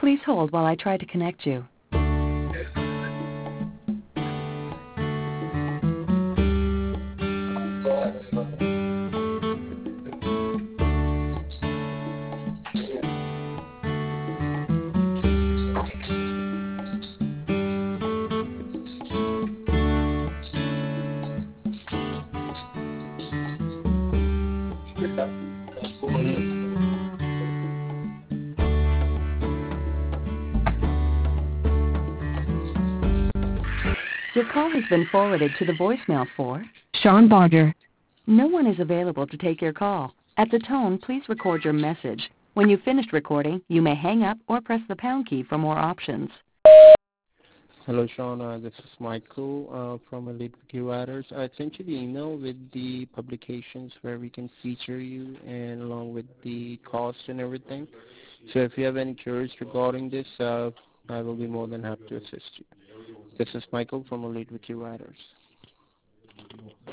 Please hold while I try to connect you. Your call has been forwarded to the voicemail for Sean Barger. No one is available to take your call. At the tone, please record your message. When you've finished recording, you may hang up or press the pound key for more options. Hello, Sean. This is Michael from Elite Wiki Writers. I sent you the email with the publications where we can feature you and along with the cost and everything. So if you have any queries regarding this, I will be more than happy to assist you. This is Michael from Elite Wiki Writers.